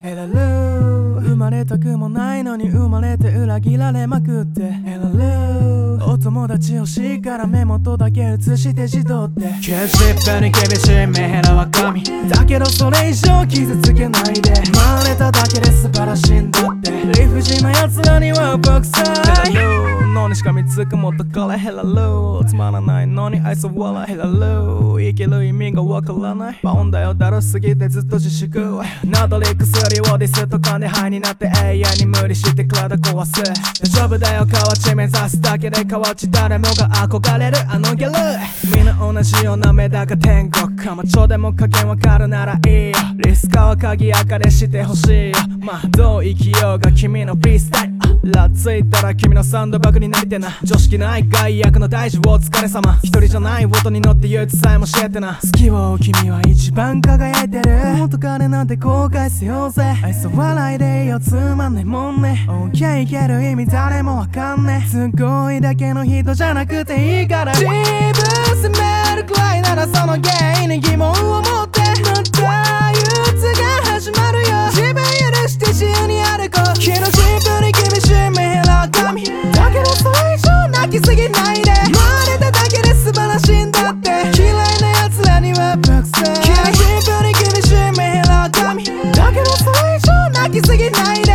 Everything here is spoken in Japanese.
ヘラルー生まれたくもないのに生まれて裏切られまくってヘラルーお友達欲しいから目元だけ写して自撮ってキャッシップに厳しいメヘラは神だけどそれ以上傷つけないで生まれただけで素晴らしいんだって理不尽な奴らには僕さヘラルーのにしかみつくもっとからヘラルーつまらないのに愛想笑いヘラルー生きる意味がわからないバウンだよだるすぎてずっと自粛などり薬をディスと金ハイになって永遠に無理して体壊す大丈夫だよ河内目指すだけで河内誰もが憧れるあのギャルみんな同じような目だか天国かまちょでも加減わかるならいいよリスカは鍵明かりしてほしいよまあどう生きようが君のフリースタイルラッついたら君のサンドバッグになりてな常識ない害悪の大事お疲れ様一人じゃない音に乗って憂鬱さえも教えてな好きを君は一番輝いてる元彼なんて後悔せようぜ愛想笑いでいいよつまんないもんね OK いける意味誰もわかんねすごいだけの人じゃなくていいから自分責めるくらいならその原因に疑問を持ってまた憂鬱が始まるよ自分許して自由に歩こう気の自分に厳しいメヘラ神だけどそれ以上泣きすぎないで生まれただけで素晴らしいんだって嫌いな奴らには爆睡気の自分に厳しいメヘラ神だけどそれ以上泣きすぎないで